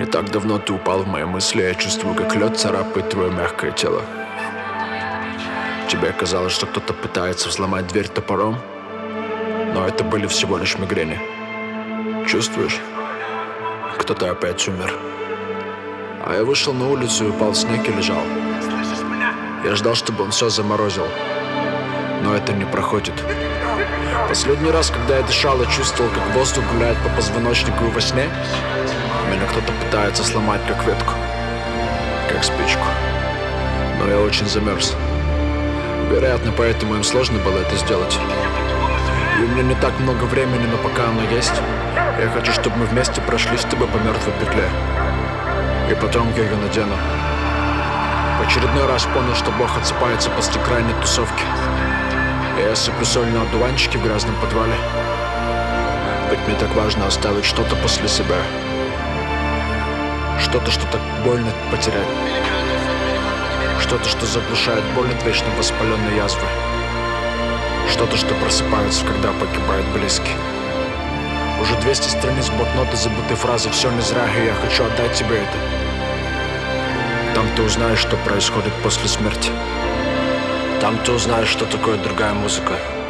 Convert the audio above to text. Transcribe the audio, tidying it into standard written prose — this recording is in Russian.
Не так давно ты упал в мои мысли, я чувствую, как лед царапает твое мягкое тело. Тебе казалось, что кто-то пытается взломать дверь топором, но это были всего лишь мигрени. Чувствуешь? Кто-то опять умер. А я вышел на улицу и упал в снег и лежал. Я ждал, чтобы он все заморозил, но это не проходит. Последний раз, когда я дышал, я чувствовал, как воздух гуляет по позвоночнику, и во сне меня кто-то пытается сломать, как ветку, как спичку. Но я очень замерз. Вероятно, поэтому им сложно было это сделать. И у меня не так много времени, но пока оно есть, я хочу, чтобы мы вместе прошли с тобой по мертвой петле. И потом я ее надену. В очередной раз понял, что Бог отсыпается после крайней тусовки. И я сыплю соль на одуванчики в грязном подвале. Ведь мне так важно оставить что-то после себя. Что-то, что так больно потерять. Что-то, что заглушает боль от вечно воспаленной язвы. Что-то, что просыпается, когда погибает близкий. Уже 200 страниц блокнота, забытые фразы, все не зря, и я хочу отдать тебе это. Там ты узнаешь, что происходит после смерти. Там ты узнаешь, что такое другая музыка.